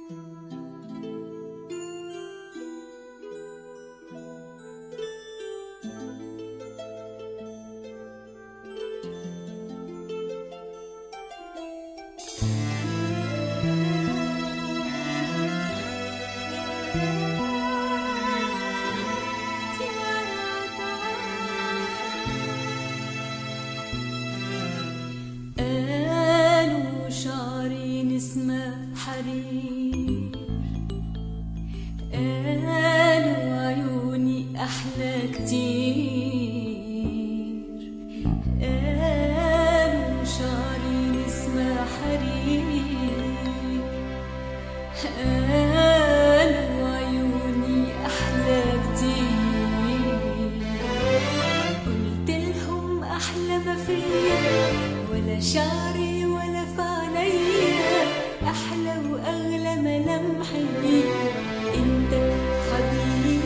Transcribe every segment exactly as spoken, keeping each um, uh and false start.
قالوا شعري نسمة حرير، قالوا عيوني أحلى كتير، قالوا شعري نسمة حرير، قالوا عيوني أحلى كتير. قلت لهم أحلى ما فيا ولا شعري ولا في عينيا، أحلى وأغلى ملامحي أنت حبيبي.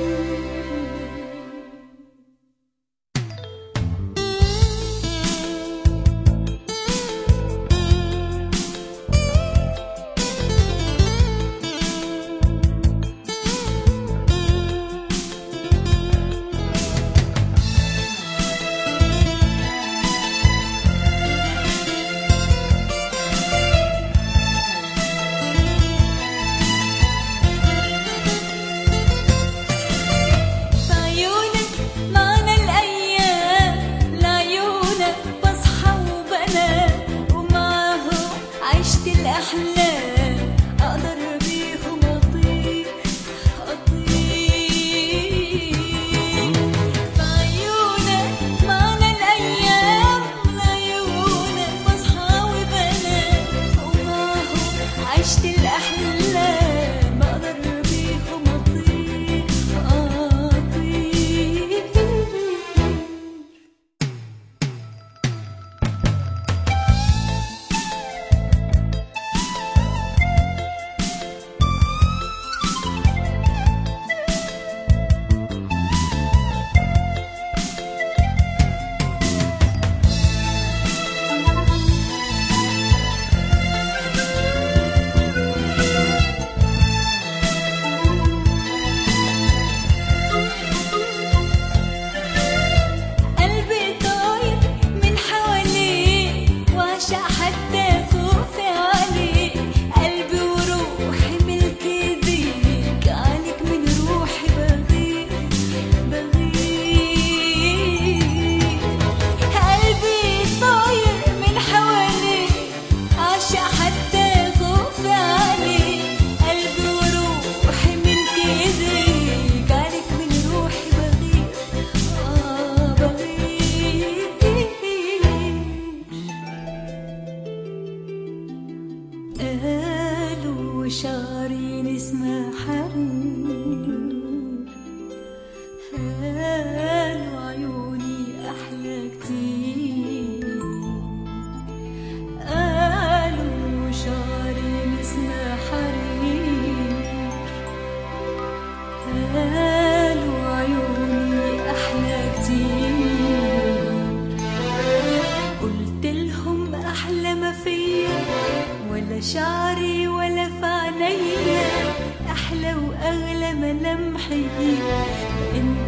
الأحلام أقدر بيهم أطير أطير في عيونك معنى الأيام، لعيونك بصحى وبنام ومعهم عشت الأحلام أقدر بيهم أطير أطير. قالوا شعري نسمة حرير، قالوا عيوني أحلى كتير، قالوا شعري نسمة حرير، قالوا عيوني أحلى كتير. قلت لهم أحلى ما فيا ولا شعري ولا في عينيا، أحلى وأغلى ملامحي أنت